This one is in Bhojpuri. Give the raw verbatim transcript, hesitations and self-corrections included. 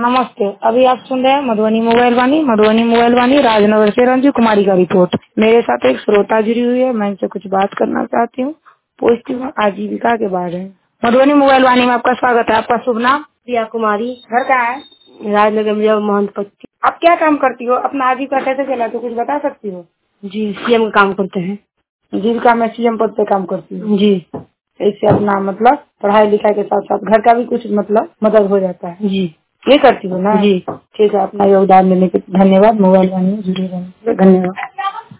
नमस्ते। अभी आप सुन रहे हैं मधुबनी मोबाइल वाणी मधुबनी मोबाइल वाणी राजनगर से रंजू कुमारी का रिपोर्ट। मेरे साथ एक श्रोता जुड़ी हुई है, मैं इनसे कुछ बात करना चाहती हूँ। पूछती हूँ आजीविका के बारे में। मधुबनी मोबाइल वाणी में आपका स्वागत है। आपका शुभ नाम? प्रिया कुमारी। घर कहाँ है? राजनगर में महंत पट्टी। आप क्या काम करती हो? अपना आजीविका कैसे चलाते हो, कुछ बता सकती हो? जी, सीएम का काम करते हैं। जीविका में सीएम पद पे काम करती हूँ जी। इससे अपना मतलब पढ़ाई लिखाई के साथ साथ घर का भी कुछ मतलब मदद हो जाता है। जी, ये करती हो ना? जी। ठीक है, अपना योगदान देने के धन्यवाद। मोबाइल वाणी में जुड़े रहने के लिए धन्यवाद।